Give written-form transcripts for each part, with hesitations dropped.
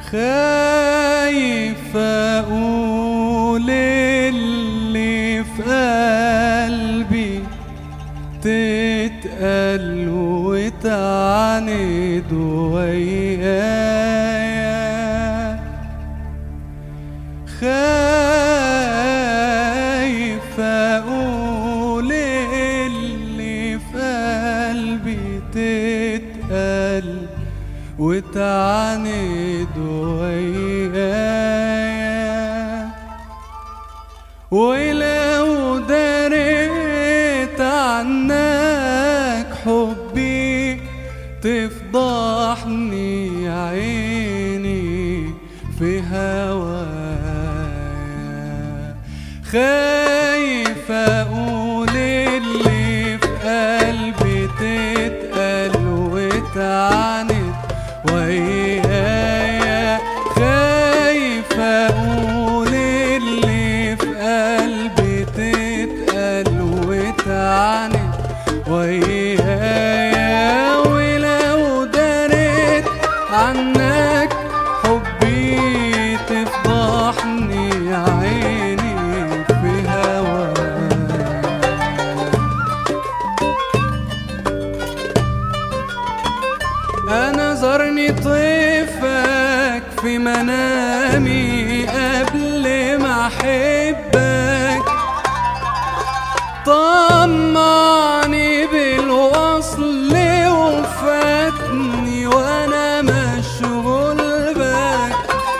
خايف اقول اللي في قلبي تتقل وتعاند ويايا، خايف اقول اللي في قلبي تتقل وتعاند ويايا، ولو دريت عنك حبي تفضحني عيني في هوايا، خايف اقول اللي في قلبي تتقل وتعاند ويايا، خايف اقول اللي في قلبي تتقل وتعاند ويايا، ولو دريت عنك حبي تفضحني عيني في هوايا. أنا زارني طيفك في منامي قبل ما أحبك، طمعني بالوصل وفاتني وأنا مشغول بك.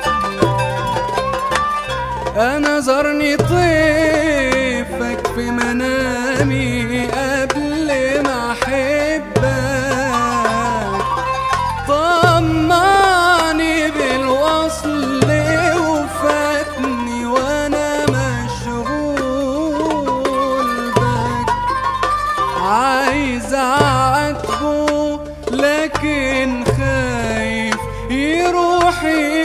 أنا زارني طيفك في منامي قبل ما أحبك، طمعني بالوصل وفاتني وانا مشغول بك، عايز اعاتبه لكن خايف يروح